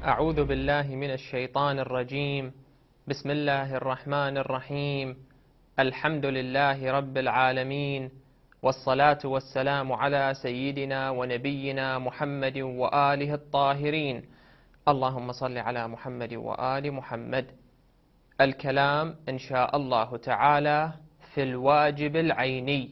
أعوذ بالله من الشيطان الرجيم. بسم الله الرحمن الرحيم. الحمد لله رب العالمين، والصلاة والسلام على سيدنا ونبينا محمد وآله الطاهرين. اللهم صل على محمد وآل محمد. الكلام إن شاء الله تعالى في الواجب العيني،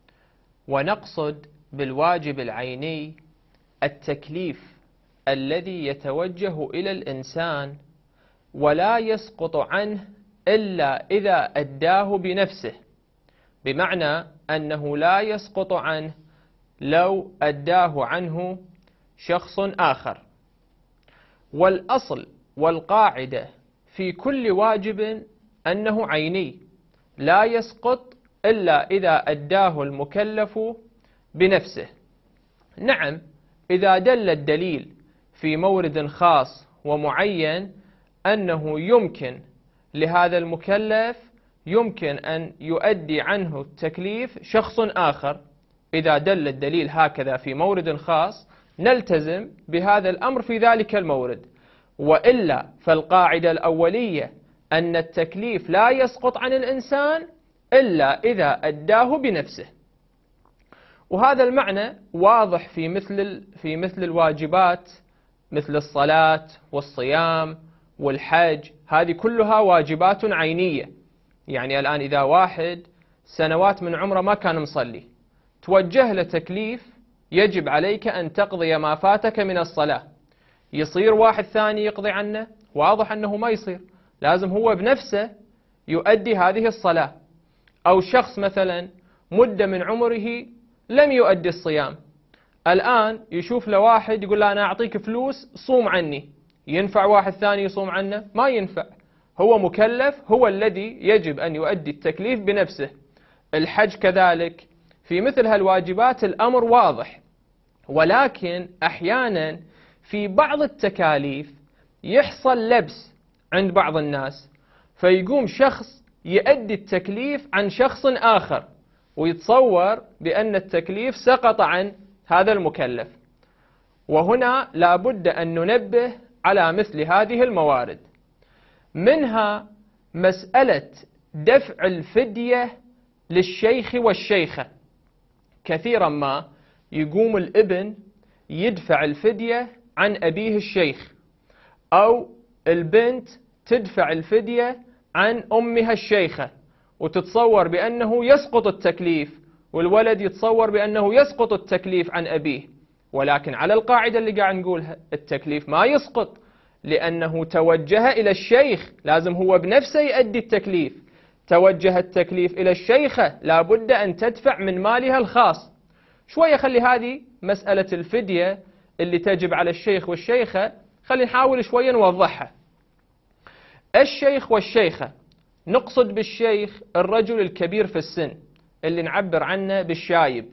ونقصد بالواجب العيني التكليف الذي يتوجه إلى الإنسان ولا يسقط عنه إلا إذا أداه بنفسه، بمعنى أنه لا يسقط عنه لو أداه عنه شخص آخر. والأصل والقاعدة في كل واجب أنه عيني لا يسقط إلا إذا أداه المكلف بنفسه. نعم، إذا دل الدليل في مورد خاص ومعين أنه يمكن لهذا المكلف أن يؤدي عنه التكليف شخص آخر، إذا دل الدليل هكذا في مورد خاص نلتزم بهذا الأمر في ذلك المورد، وإلا فالقاعدة الأولية أن التكليف لا يسقط عن الإنسان إلا إذا أداه بنفسه. وهذا المعنى واضح في مثل الواجبات، مثل الصلاة والصيام والحج، هذه كلها واجبات عينية. يعني الآن إذا واحد سنوات من عمره ما كان مصلي، توجه له تكليف يجب عليك أن تقضي ما فاتك من الصلاة، يصير واحد ثاني يقضي عنه؟ واضح أنه ما يصير، لازم هو بنفسه يؤدي هذه الصلاة. أو شخص مثلا مدة من عمره لم يؤدي الصيام، الآن يشوف له واحد يقول له أنا أعطيك فلوس صوم عني، ينفع واحد ثاني يصوم عنه؟ ما ينفع، هو مكلف، هو الذي يجب أن يؤدي التكليف بنفسه. الحج كذلك، في مثل هالواجبات الأمر واضح. ولكن أحيانا في بعض التكاليف يحصل لبس عند بعض الناس، فيقوم شخص يؤدي التكليف عن شخص آخر ويتصور بأن التكليف سقط عن هذا المكلف. وهنا لا بد أن ننبه على مثل هذه الموارد. منها مسألة دفع الفدية للشيخ والشيخة. كثيرا ما يقوم الابن يدفع الفدية عن أبيه الشيخ، أو البنت تدفع الفدية عن أمها الشيخة، وتتصور بأنه يسقط التكليف، والولد يتصور بأنه يسقط التكليف عن أبيه. ولكن على القاعدة اللي قاعد نقولها التكليف ما يسقط، لأنه توجه إلى الشيخ، لازم هو بنفسه يؤدي التكليف. توجه التكليف إلى الشيخة لا بد أن تدفع من مالها الخاص. شوية خلي هذه مسألة الفدية اللي تجب على الشيخ والشيخة خلي نحاول شوية نوضحها. الشيخ والشيخة نقصد بالشيخ الرجل الكبير في السن اللي نعبر عنه بالشايب.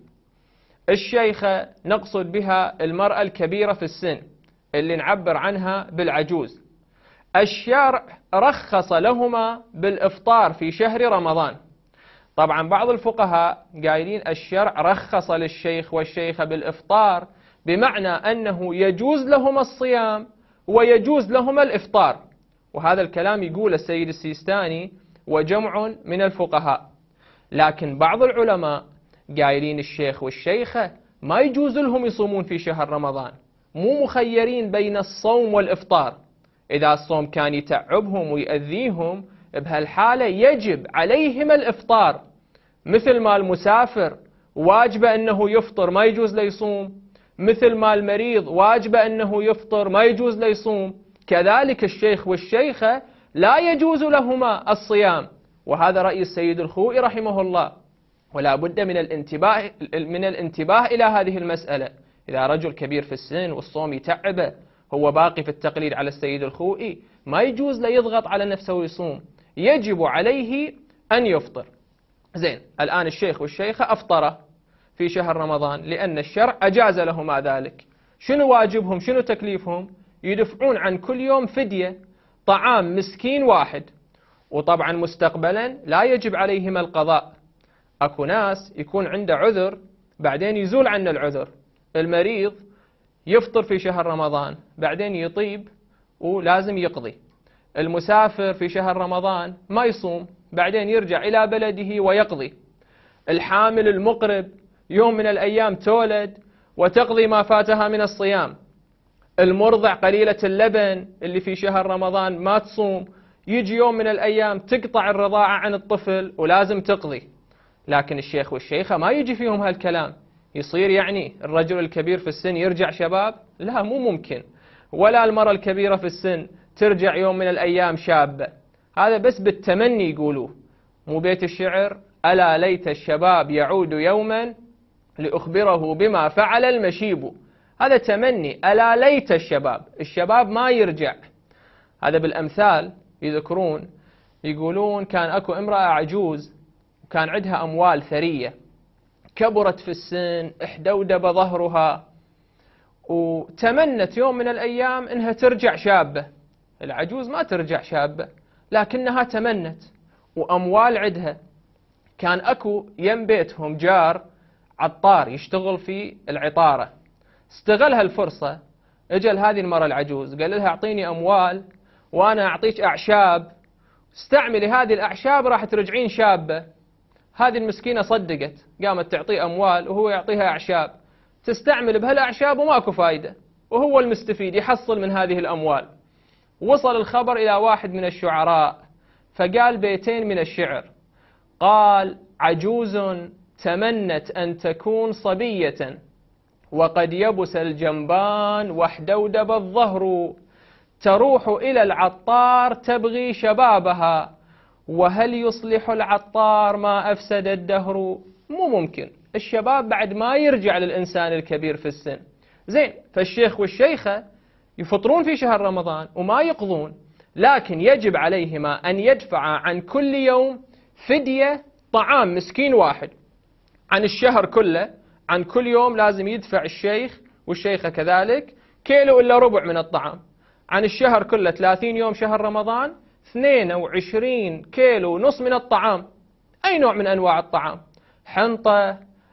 الشيخة نقصد بها المرأة الكبيرة في السن اللي نعبر عنها بالعجوز. الشرع رخص لهما بالإفطار في شهر رمضان. طبعا بعض الفقهاء قايلين الشرع رخص للشيخ والشيخة بالإفطار بمعنى أنه يجوز لهما الصيام ويجوز لهما الإفطار، وهذا الكلام يقول السيد السيستاني وجمع من الفقهاء. لكن بعض العلماء قايلين الشيخ والشيخة ما يجوز لهم يصومون في شهر رمضان، مو مخيرين بين الصوم والإفطار. إذا الصوم كان يتعبهم ويؤذيهم بهالحالة يجب عليهم الإفطار، مثل ما المسافر واجب أنه يفطر ما يجوز ليصوم، مثل ما المريض واجب أنه يفطر ما يجوز ليصوم، كذلك الشيخ والشيخة لا يجوز لهما الصيام. وهذا رأي السيد الخوئي رحمه الله. ولا بد من الانتباه إلى هذه المسألة. إذا رجل كبير في السن والصوم يتعبه، هو باقي في التقليد على السيد الخوئي، ما يجوز له يضغط على نفسه ويصوم، يجب عليه أن يفطر. زين، الآن الشيخ والشيخة أفطره في شهر رمضان لأن الشرع أجاز لهما ذلك. شنو واجبهم؟ شنو تكليفهم؟ يدفعون عن كل يوم فدية طعام مسكين واحد. وطبعا مستقبلا لا يجب عليهم القضاء. أكو ناس يكون عنده عذر بعدين يزول عنه العذر. المريض يفطر في شهر رمضان بعدين يطيب ولازم يقضي. المسافر في شهر رمضان ما يصوم، بعدين يرجع إلى بلده ويقضي. الحامل المقرب يوم من الأيام تولد وتقضي ما فاتها من الصيام. المرضع قليلة اللبن اللي في شهر رمضان ما تصوم، يجي يوم من الأيام تقطع الرضاعة عن الطفل ولازم تقضي. لكن الشيخ والشيخة ما يجي فيهم هالكلام. يصير يعني الرجل الكبير في السن يرجع شباب؟ لا، مو ممكن. ولا المرأة الكبيرة في السن ترجع يوم من الأيام شابة. هذا بس بالتمني يقولوه، مو بيت الشعر ألا ليت الشباب يعود يوما لأخبره بما فعل المشيب. هذا تمني، ألا ليت الشباب ما يرجع. هذا بالأمثال يذكرون، يقولون كان أكو امرأة عجوز وكان عندها أموال ثرية، كبرت في السن، احدودب ظهرها، وتمنت يوم من الأيام إنها ترجع شابة. العجوز ما ترجع شابة، لكنها تمنت، وأموال عندها. كان أكو يم بيتهم جار عطار يشتغل في العطارة، استغلها الفرصة، اجل هذه المرأة العجوز قال لها أعطيني أموال وأنا أعطيك أعشاب، استعملي هذه الأعشاب راح ترجعين شابة. هذه المسكينة صدقت، قامت تعطيه أموال وهو يعطيها أعشاب، تستعمل بهالأعشاب وماكو فايدة، وهو المستفيد يحصل من هذه الأموال. وصل الخبر إلى واحد من الشعراء فقال بيتين من الشعر، قال: عجوز تمنت أن تكون صبية وقد يبس الجنبان واحدودب الظهر، تروح إلى العطار تبغي شبابها، وهل يصلح العطار ما أفسد الدهر؟ مو ممكن، الشباب بعد ما يرجع للإنسان الكبير في السن. زين، فالشيخ والشيخة يفطرون في شهر رمضان وما يقضون، لكن يجب عليهما أن يدفعا عن كل يوم فدية طعام مسكين واحد. عن الشهر كله، عن كل يوم لازم يدفع الشيخ والشيخة كذلك كيلو إلا ربع من الطعام. عن الشهر كله 30 يوم شهر رمضان 22 كيلو ونص من الطعام. أي نوع من أنواع الطعام؟ حنطة،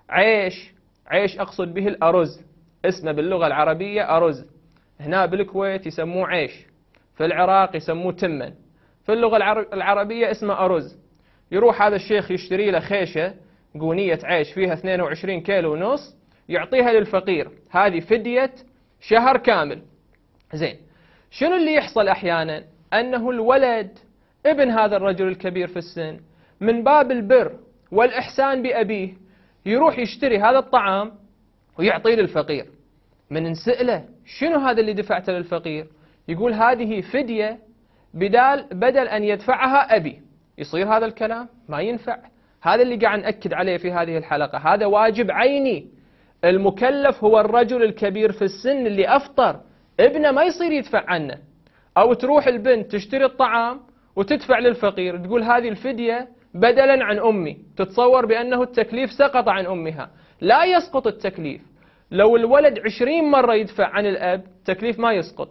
عيش أقصد به الأرز، اسمه باللغة العربية أرز، هنا بالكويت يسموه عيش، في العراق يسموه تمن، في اللغة العربية اسمه أرز. يروح هذا الشيخ يشتري له خيشة قونية عيش فيها 22 كيلو ونص، يعطيها للفقير، هذه فدية شهر كامل. زين، شنو اللي يحصل أحيانا؟ أنه الولد ابن هذا الرجل الكبير في السن من باب البر والإحسان بأبيه يروح يشتري هذا الطعام ويعطيه للفقير. من نسأله شنو هذا اللي دفعته للفقير؟ يقول هذه فدية بدل أن يدفعها أبي. يصير هذا الكلام؟ ما ينفع. هذا اللي قاعد نأكد عليه في هذه الحلقة، هذا واجب عيني. المكلف هو الرجل الكبير في السن اللي أفطر، ابنه ما يصير يدفع عنه. أو تروح البنت تشتري الطعام وتدفع للفقير، تقول هذه الفدية بدلا عن أمي، تتصور بأنه التكليف سقط عن أمها. لا يسقط التكليف. لو الولد 20 مرة يدفع عن الأب التكليف ما يسقط.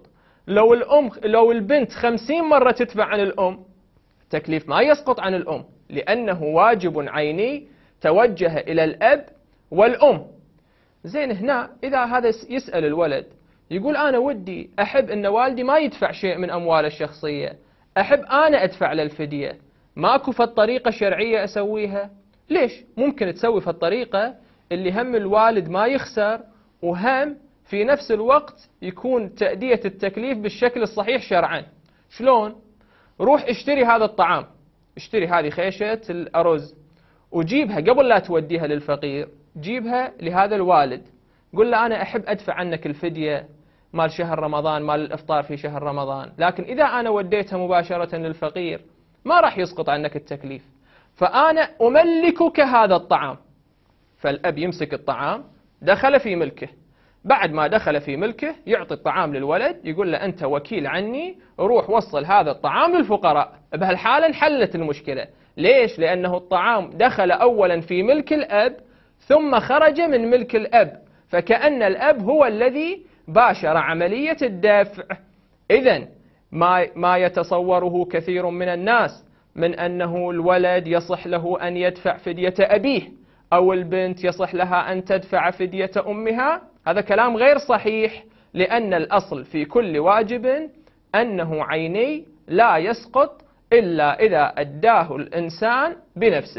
لو البنت 50 مرة تدفع عن الأم التكليف ما يسقط عن الأم، لأنه واجب عيني توجه إلى الأب والأم. زين، هنا إذا هذا يسأل الولد يقول أنا ودي أحب أن والدي ما يدفع شيء من أمواله الشخصية، أحب أنا أدفع للفدية، ماكو في الطريقة شرعية أسويها؟ ليش؟ ممكن تسوي في الطريقة اللي هم الوالد ما يخسر، وهم في نفس الوقت يكون تأدية التكليف بالشكل الصحيح شرعا. شلون؟ روح اشتري هذا الطعام، اشتري هذه خيشة الأرز وجيبها قبل لا توديها للفقير، جيبها لهذا الوالد، قل له أنا أحب أدفع عنك الفدية مال شهر رمضان، مال الإفطار في شهر رمضان، لكن إذا أنا وديتها مباشرة للفقير ما راح يسقط عنك التكليف، فأنا أملكك هذا الطعام. فالأب يمسك الطعام، دخل في ملكه، بعد ما دخل في ملكه يعطي الطعام للولد، يقول له أنت وكيل عني، روح وصل هذا الطعام للفقراء. بهالحالة انحلت المشكلة. ليش؟ لأنه الطعام دخل أولا في ملك الأب ثم خرج من ملك الأب، فكأن الأب هو الذي باشر عملية الدفع. إذن ما يتصوره كثير من الناس من أنه الولد يصح له أن يدفع فدية أبيه أو البنت يصح لها أن تدفع فدية أمها، هذا كلام غير صحيح، لأن الأصل في كل واجب أنه عيني لا يسقط إلا إذا أداه الإنسان بنفسه.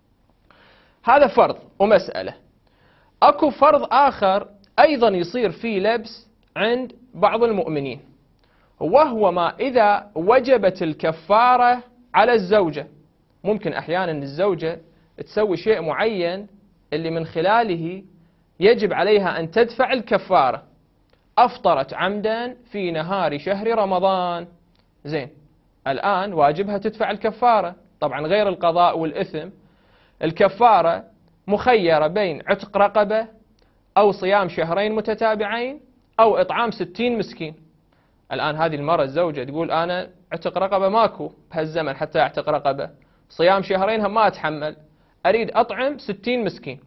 هذا فرض ومسألة. أكو فرض آخر أيضا يصير فيه لبس عند بعض المؤمنين، وهو ما إذا وجبت الكفارة على الزوجة. ممكن أحيانا الزوجة تسوي شيء معين اللي من خلاله يجب عليها أن تدفع الكفارة. أفطرت عمدا في نهار شهر رمضان، زين، الآن واجبها تدفع الكفارة. طبعا غير القضاء والإثم، الكفارة مخيرة بين عتق رقبة أو صيام شهرين متتابعين أو إطعام 60 مسكين. الآن هذه المرة الزوجة تقول أنا عتق رقبة ماكو بهالزمن حتى أعتق رقبة، صيام شهرين هم ما أتحمل، أريد أطعم 60 مسكين.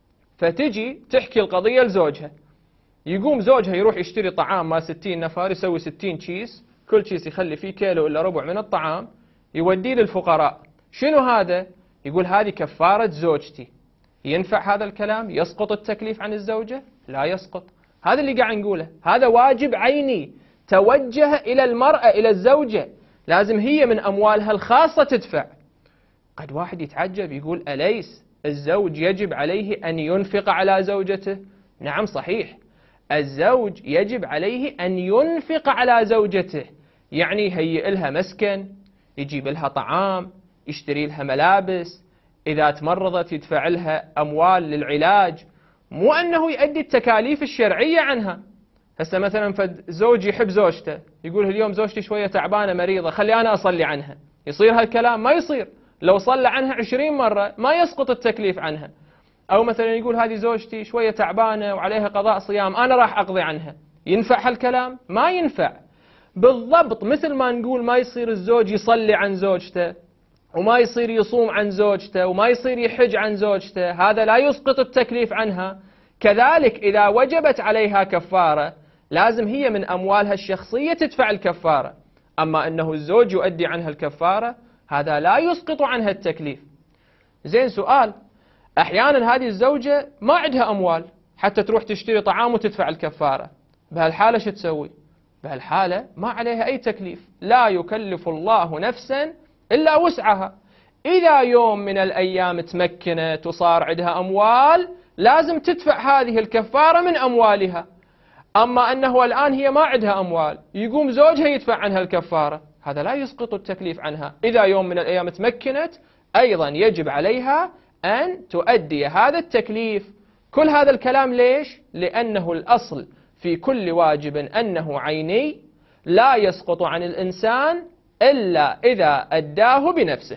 فتجي تحكي القضية لزوجها، يقوم زوجها يروح يشتري طعام مال 60 نفر، يسوي 60 كيس، كل كيس يخلي فيه كيلو إلا ربع من الطعام، يوديه للفقراء. شنو هذا؟ يقول هذه كفارة زوجتي. ينفع هذا الكلام؟ يسقط التكليف عن الزوجة؟ لا يسقط. هذا اللي قاعد نقوله، هذا واجب عيني توجه إلى المرأة، إلى الزوجة، لازم هي من أموالها الخاصة تدفع. قد واحد يتعجب يقول أليس الزوج يجب عليه أن ينفق على زوجته؟ نعم صحيح، الزوج يجب عليه أن ينفق على زوجته، يعني يهيئ لها مسكن، يجيب لها طعام، يشتري لها ملابس، إذا تمرضت يدفع لها أموال للعلاج، مو أنه يؤدي التكاليف الشرعية عنها. هسه مثلا فد زوج يحب زوجته، يقول اليوم زوجتي شوية تعبانة مريضة، خلي أنا أصلي عنها. يصير هالكلام؟ ما يصير. لو صلى عنها 20 مرة ما يسقط التكليف عنها. أو مثلا يقول هذه زوجتي شوية تعبانة وعليها قضاء صيام، أنا راح أقضي عنها. ينفع هالكلام؟ ما ينفع. بالضبط مثل ما نقول ما يصير الزوج يصلي عن زوجته، وما يصير يصوم عن زوجته، وما يصير يحج عن زوجته، هذا لا يسقط التكليف عنها. كذلك إذا وجبت عليها كفارة لازم هي من أموالها الشخصية تدفع الكفارة. أما أنه الزوج يؤدي عنها الكفارة هذا لا يسقط عنها التكليف. زين، سؤال، أحيانا هذه الزوجة ما عندها أموال حتى تروح تشتري طعام وتدفع الكفارة، بهالحالة شو تسوي؟ بهالحالة ما عليها أي تكليف، لا يكلف الله نفسا إلا وسعها. إذا يوم من الأيام تمكنت وصار عندها أموال لازم تدفع هذه الكفارة من أموالها. أما أنه الآن هي ما عندها أموال، يقوم زوجها يدفع عنها الكفارة، هذا لا يسقط التكليف عنها. إذا يوم من الأيام تمكنت أيضا يجب عليها أن تؤدي هذا التكليف. كل هذا الكلام ليش؟ لأنه الأصل في كل واجب أنه عيني لا يسقط عن الإنسان إلا إذا أداه بنفسه.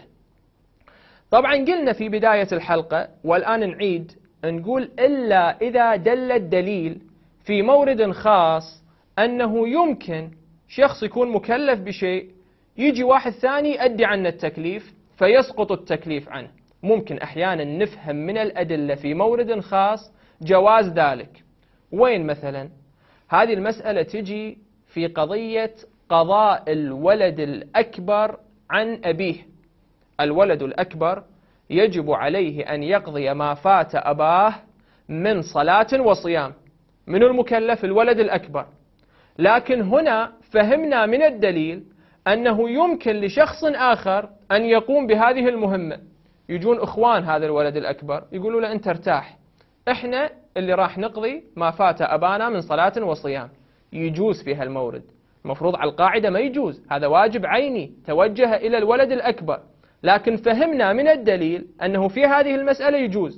طبعا قلنا في بداية الحلقة والآن نعيد نقول إلا إذا دل الدليل في مورد خاص أنه يمكن شخص يكون مكلف بشيء، يجي واحد ثاني يؤدي عنه التكليف فيسقط التكليف عنه. ممكن أحيانا نفهم من الأدلة في مورد خاص جواز ذلك. وين مثلا؟ هذه المسألة تجي في قضية قضاء الولد الأكبر عن أبيه. الولد الأكبر يجب عليه أن يقضي ما فات أباه من صلاة وصيام. من المكلف؟ الولد الأكبر. لكن هنا فهمنا من الدليل أنه يمكن لشخص آخر أن يقوم بهذه المهمة. يجون إخوان هذا الولد الأكبر يقولوا له أنت ارتاح، إحنا اللي راح نقضي ما فات أبانا من صلاة وصيام. يجوز في هالمورد. المفروض على القاعدة ما يجوز، هذا واجب عيني توجه إلى الولد الأكبر، لكن فهمنا من الدليل أنه في هذه المسألة يجوز.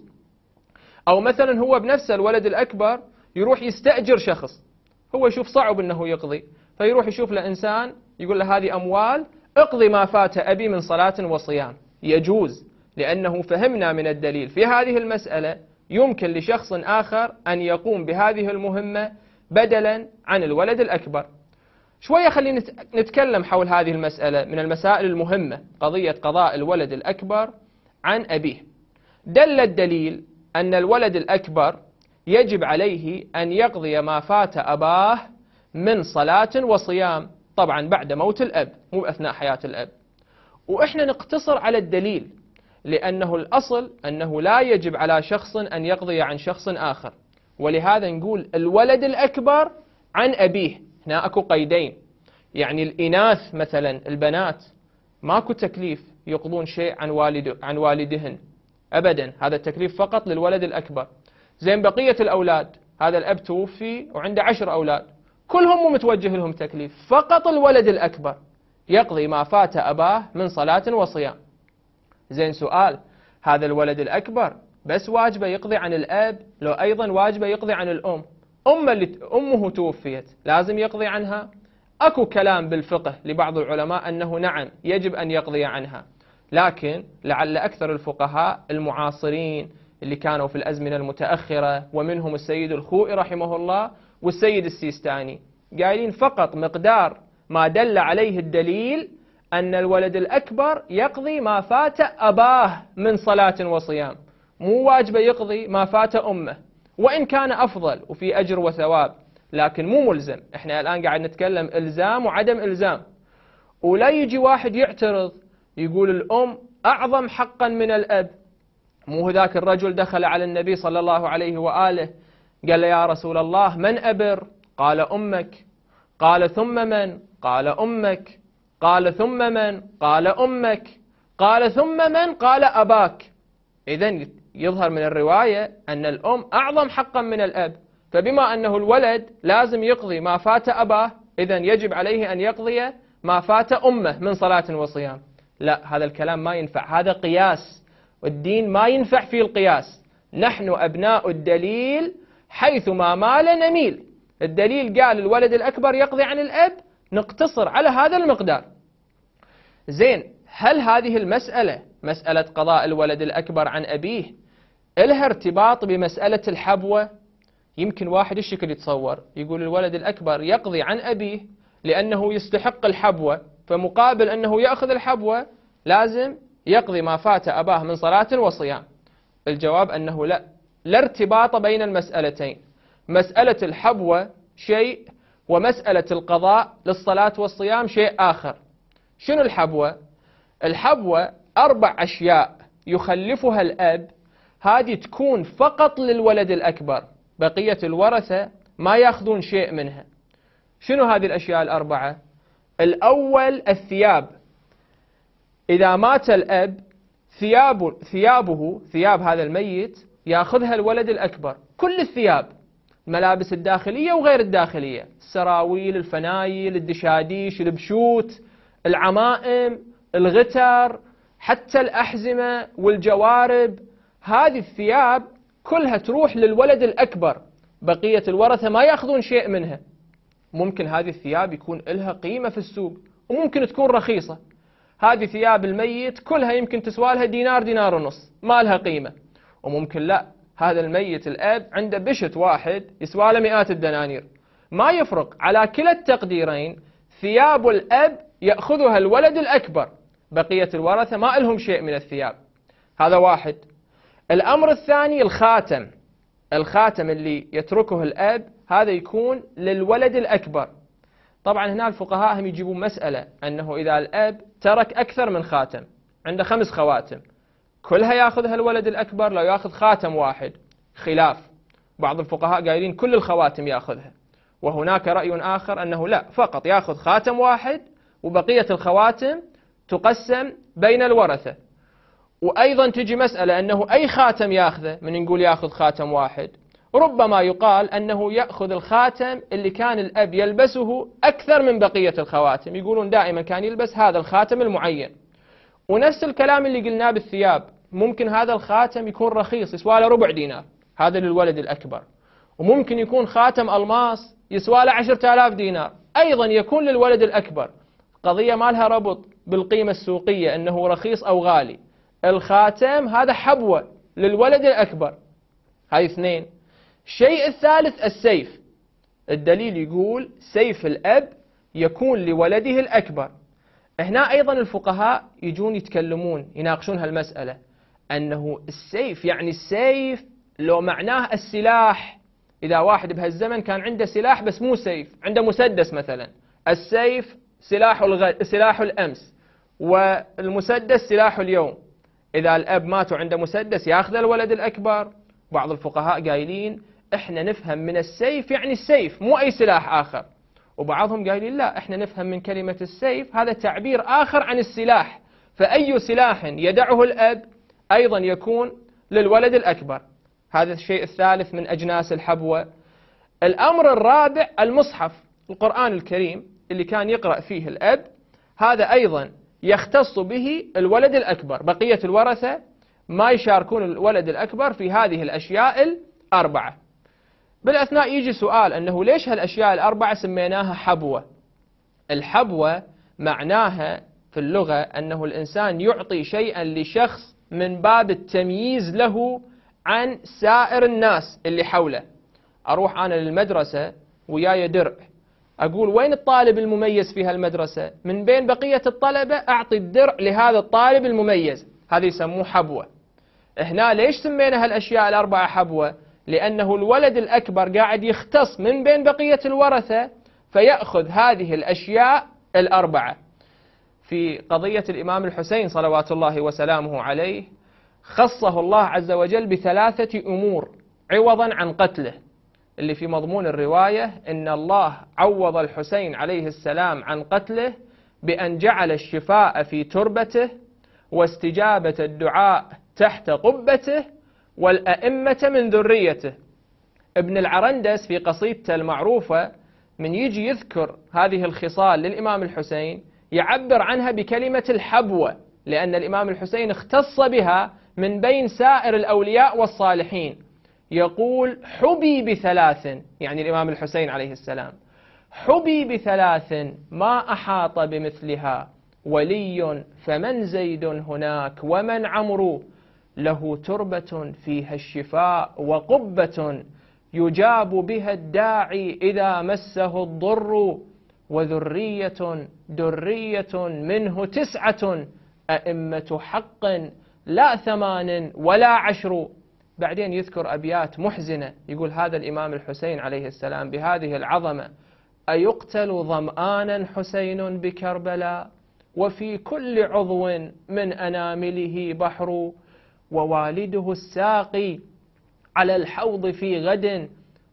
أو مثلا هو بنفسه الولد الأكبر يروح يستأجر شخص، هو يشوف صعب أنه يقضي، فيروح يشوف له إنسان يقول له هذه أموال اقضي ما فات أبي من صلاة وصيام. يجوز، لأنه فهمنا من الدليل في هذه المسألة يمكن لشخص آخر أن يقوم بهذه المهمة بدلا عن الولد الأكبر. شوية خلينا نتكلم حول هذه المسألة من المسائل المهمة، قضية قضاء الولد الأكبر عن أبيه. دل الدليل أن الولد الأكبر يجب عليه أن يقضي ما فات أباه من صلاة وصيام، طبعا بعد موت الأب مو أثناء حياة الأب. وإحنا نقتصر على الدليل، لأنه الأصل أنه لا يجب على شخص أن يقضي عن شخص آخر، ولهذا نقول الولد الأكبر عن أبيه. هنا أكو قيدين، يعني الإناث مثلا البنات ماكو تكليف يقضون شيء عن والدهن أبدا، هذا التكليف فقط للولد الأكبر. زين بقية الأولاد، هذا الأب توفي وعنده 10 أولاد كلهم مو متوجه لهم تكليف، فقط الولد الأكبر يقضي ما فات أباه من صلاة وصيام. زين سؤال، هذا الولد الأكبر بس واجبه يقضي عن الأب لو أيضا واجبه يقضي عن الأم؟ أمه توفيت لازم يقضي عنها؟ أكو كلام بالفقه لبعض العلماء أنه نعم يجب أن يقضي عنها، لكن لعل أكثر الفقهاء المعاصرين اللي كانوا في الأزمنة المتأخرة ومنهم السيد الخوئي رحمه الله والسيد السيستاني قايلين فقط مقدار ما دل عليه الدليل أن الولد الأكبر يقضي ما فات أباه من صلاة وصيام، مو واجبه يقضي ما فات أمه، وإن كان أفضل وفي أجر وثواب لكن مو ملزم. إحنا الآن قاعد نتكلم إلزام وعدم إلزام. ولا يجي واحد يعترض يقول الأم أعظم حقا من الأب. مو ذاك الرجل دخل على النبي صلى الله عليه وآله قال له يا رسول الله من أبر؟ قال أمك. قال ثم من؟ قال أمك. قال ثم من؟ قال أمك. قال ثم من؟ قال أباك. إذن يظهر من الرواية أن الأم أعظم حقا من الأب، فبما أنه الولد لازم يقضي ما فات أباه إذن يجب عليه أن يقضي ما فات أمه من صلاة وصيام. لا، هذا الكلام ما ينفع، هذا قياس، والدين ما ينفع فيه القياس. نحن أبناء الدليل حيث ما مال نميل. الدليل قال الولد الأكبر يقضي عن الأب، نقتصر على هذا المقدار. زين، هل هذه المسألة مسألة قضاء الولد الأكبر عن أبيه إلها ارتباط بمسألة الحبوة؟ يمكن واحد الشكل يتصور يقول الولد الأكبر يقضي عن أبيه لأنه يستحق الحبوة، فمقابل أنه يأخذ الحبوة لازم يقضي ما فات أباه من صلاة وصيام. الجواب أنه لا ارتباط بين المسألتين. مسألة الحبوة شيء ومسألة القضاء للصلاة والصيام شيء آخر. شنو الحبوة؟ الحبوة 4 أشياء يخلفها الأب، هذه تكون فقط للولد الأكبر، بقية الورثة ما يأخذون شيء منها. شنو هذه الأشياء ال4؟ الأول الثياب. إذا مات الأب ثياب هذا الميت يأخذها الولد الأكبر، كل الثياب، الملابس الداخلية وغير الداخلية، السراويل، الفنايل، الدشاديش، البشوت، العمائم، الغتر، حتى الأحزمة والجوارب، هذه الثياب كلها تروح للولد الأكبر، بقية الورثة ما يأخذون شيء منها. ممكن هذه الثياب يكون لها قيمة في السوق وممكن تكون رخيصة، هذه ثياب الميت كلها يمكن تسوى لها دينار، دينار ونص، ما لها قيمة. وممكن لا، هذا الميت الأب عنده بشت واحد يسوى له مئات الدنانير. ما يفرق، على كلا التقديرين ثياب الأب يأخذها الولد الأكبر، بقية الورثة ما لهم شيء من الثياب. هذا واحد. الأمر الثاني الخاتم. الخاتم اللي يتركه الأب هذا يكون للولد الأكبر. طبعا هنا الفقهاء هم يجيبون مسألة أنه إذا الأب ترك أكثر من خاتم، عنده 5 خواتم، كلها يأخذها الولد الأكبر لو يأخذ خاتم واحد؟ خلاف، بعض الفقهاء قايلين كل الخواتم يأخذها، وهناك رأي آخر أنه لا، فقط يأخذ خاتم واحد وبقية الخواتم تقسم بين الورثة. وأيضا تجي مسألة أنه أي خاتم يأخذه، من نقول يأخذ خاتم واحد، ربما يقال أنه يأخذ الخاتم اللي كان الأب يلبسه أكثر من بقية الخواتم، يقولون دائما كان يلبس هذا الخاتم المعين. ونفس الكلام اللي قلناه بالثياب، ممكن هذا الخاتم يكون رخيص يسوى له ربع دينار، هذا للولد الأكبر، وممكن يكون خاتم ألماس يسوى له 10,000 دينار، أيضا يكون للولد الأكبر. قضية ما لها ربط بالقيمة السوقية أنه رخيص أو غالي، الخاتم هذا حبوة للولد الأكبر. هاي 2. الشيء الثالث السيف. الدليل يقول سيف الأب يكون لولده الأكبر. هنا أيضا الفقهاء يجون يتكلمون يناقشون هالمسألة، أنه السيف يعني السيف لو معناه السلاح. إذا واحد بهالزمن كان عنده سلاح بس مو سيف، عنده مسدس مثلا، السيف سلاح الأمس والمسدس سلاح اليوم، إذا الأب مات وعنده مسدس يأخذ الولد الأكبر. بعض الفقهاء قايلين إحنا نفهم من السيف يعني السيف مو أي سلاح آخر، وبعضهم قايلين لا، احنا نفهم من كلمة السيف هذا تعبير آخر عن السلاح، فأي سلاح يدعه الأب أيضا يكون للولد الأكبر. هذا الشيء الثالث من أجناس الحبوة. الأمر الرابع المصحف القرآن الكريم اللي كان يقرأ فيه الأب، هذا أيضا يختص به الولد الأكبر، بقية الورثة ما يشاركون الولد الأكبر في هذه الأشياء الأربعة. بالأثناء يجي سؤال أنه ليش هالأشياء الأربعة سميناها حبوة؟ الحبوة معناها في اللغة أنه الإنسان يعطي شيئا لشخص من باب التمييز له عن سائر الناس اللي حوله. أروح أنا للمدرسة وياي درع، أقول وين الطالب المميز في هالمدرسة؟ من بين بقية الطلبة أعطي الدرع لهذا الطالب المميز، هذا يسموه حبوة. هنا ليش سمينا هالأشياء الأربعة حبوة؟ لأنه الولد الأكبر قاعد يختص من بين بقية الورثة فيأخذ هذه الأشياء الأربعة. في قضية الإمام الحسين صلوات الله وسلامه عليه خصه الله عز وجل بثلاثة أمور عوضا عن قتله، اللي في مضمون الرواية إن الله عوض الحسين عليه السلام عن قتله بأن جعل الشفاء في تربته واستجابة الدعاء تحت قبته والأئمة من ذريته. ابن العرندس في قصيدته المعروفة من يجي يذكر هذه الخصال للإمام الحسين يعبر عنها بكلمة الحبوة، لأن الإمام الحسين اختص بها من بين سائر الأولياء والصالحين. يقول حبي بثلاث، يعني الإمام الحسين عليه السلام، حبي بثلاث ما أحاط بمثلها ولي فمن زيد هناك ومن عمرو، له تربة فيها الشفاء وقبة يجاب بها الداعي إذا مسه الضر، وذرية درية منه 9 أئمة حق لا 8 ولا 10. بعدين يذكر أبيات محزنة، يقول هذا الإمام الحسين عليه السلام بهذه العظمة: أيقتل ظمآنا حسين بكربلاء وفي كل عضو من أنامله بحر، ووالده الساقي على الحوض في غد،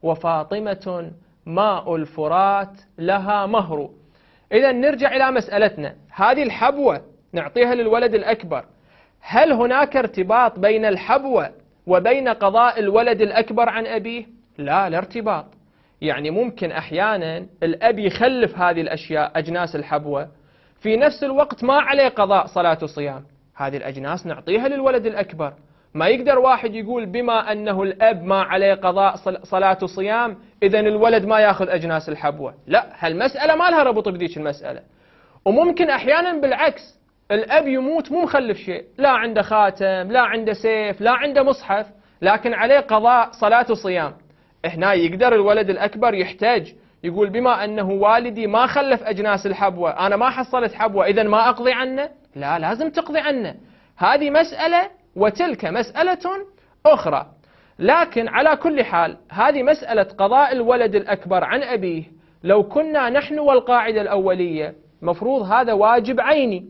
وفاطمة ماء الفرات لها مهر. إذا نرجع إلى مسألتنا، هذه الحبوة نعطيها للولد الأكبر، هل هناك ارتباط بين الحبوة وبين قضاء الولد الأكبر عن أبيه؟ لا ارتباط. يعني ممكن أحيانا الأب يخلف هذه الأشياء أجناس الحبوة، في نفس الوقت ما عليه قضاء صلاة وصيام، هذه الأجناس نعطيها للولد الأكبر. ما يقدر واحد يقول بما أنه الأب ما عليه قضاء صلاة وصيام إذن الولد ما يأخذ أجناس الحبوة. لا، هالمسألة ما لها ربط بذيك المسألة. وممكن أحيانا بالعكس، الأب يموت مو مخلف شيء، لا عنده خاتم، لا عنده سيف، لا عنده مصحف، لكن عليه قضاء صلاة وصيام. هنا يقدر الولد الأكبر يحتاج يقول بما أنه والدي ما خلف أجناس الحبوة، أنا ما حصلت حبوة، إذن ما أقضي عنه؟ لا، لازم تقضي عنه. هذه مسألة وتلك مسألة أخرى. لكن على كل حال هذه مسألة قضاء الولد الأكبر عن أبيه، لو كنا نحن والقاعدة الأولية مفروض هذا واجب عيني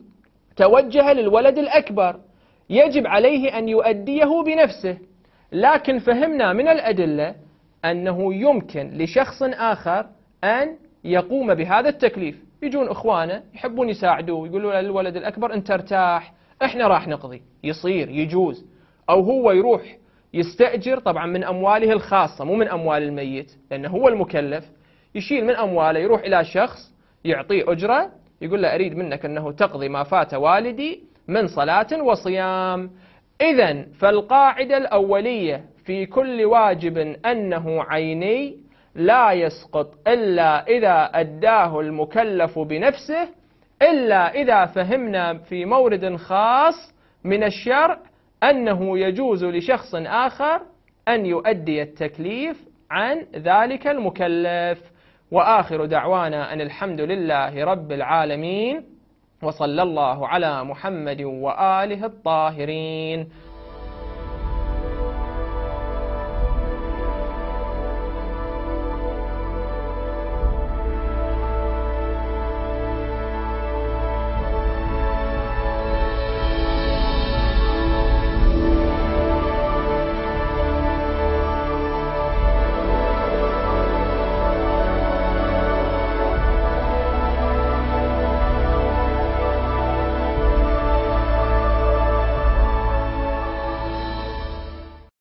توجه للولد الأكبر، يجب عليه أن يؤديه بنفسه. لكن فهمنا من الأدلة أنه يمكن لشخص آخر أن يقوم بهذا التكليف. يجون إخوانه يحبون يساعدوه، يقولوا للولد الأكبر أنت ارتاح، إحنا راح نقضي، يصير يجوز. أو هو يروح يستأجر، طبعا من أمواله الخاصة مو من أموال الميت، لأنه هو المكلف، يشيل من أمواله يروح إلى شخص يعطيه أجرة، يقول له أريد منك أنه تقضي ما فات والدي من صلاة وصيام. إذن فالقاعدة الأولية في كل واجب أنه عيني لا يسقط إلا إذا أداه المكلف بنفسه، إلا إذا فهمنا في مورد خاص من الشرع أنه يجوز لشخص آخر أن يؤدي التكليف عن ذلك المكلف. وآخر دعوانا أن الحمد لله رب العالمين، وصلى الله على محمد وآله الطاهرين.